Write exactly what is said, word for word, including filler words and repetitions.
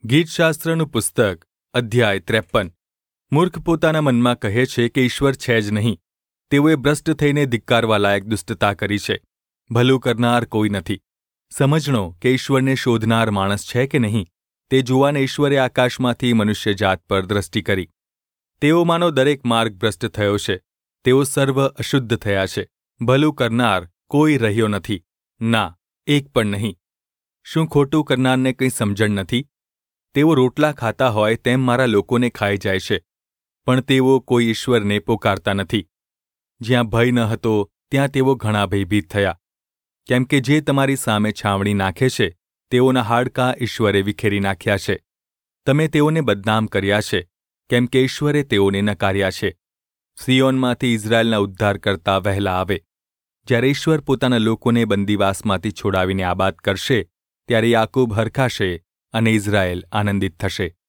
ગીતશાસ્ત્રનું પુસ્તક અધ્યાય ત્રેપન. મૂર્ખ પોતાના મનમાં કહે છે કે ઈશ્વર છે જ નહીં. તેઓએ ભ્રષ્ટ થઈને ધિક્કારવા લાયક દુષ્ટતા કરી છે. ભલું કરનાર કોઈ નથી. સમજણો કે ઈશ્વરને શોધનાર માણસ છે કે નહીં, તે જોવાને ઈશ્વરે આકાશમાંથી મનુષ્યજાત પર દ્રષ્ટિ કરી. તેઓમાંનો દરેક માર્ગ ભ્રષ્ટ થયો છે. તેઓ સર્વ અશુદ્ધ થયા છે. ભલું કરનાર કોઈ રહ્યો નથી, ના, એક પણ નહીં. શું ખોટું કરનારને કંઈ સમજણ નથી? તેઓ રોટલા ખાતા હોય તેમ મારા લોકોને ખાઈ જાય છે, પણ તેઓ કોઈ ઈશ્વરને પોકારતા નથી. જ્યાં ભય ન હતો ત્યાં તેઓ ઘણા ભયભીત થયા. કેમ કે જે તમારી સામે છાવણી નાખે છે તેઓના હાડકાં ઈશ્વરે વિખેરી નાખ્યા છે. તમે તેઓને બદનામ કર્યા છે, કેમ કે ઈશ્વરે તેઓને નકાર્યા છે. સિયોનમાંથી ઇઝરાયેલના ઉદ્ધારકર્તા વહેલા આવે. જ્યારે ઈશ્વર પોતાના લોકોને બંદીવાસમાંથી છોડાવીને આબાદ કરશે, ત્યારે યાકૂબ હરખાશે અને ઇઝરાયેલ આનંદિત થશે.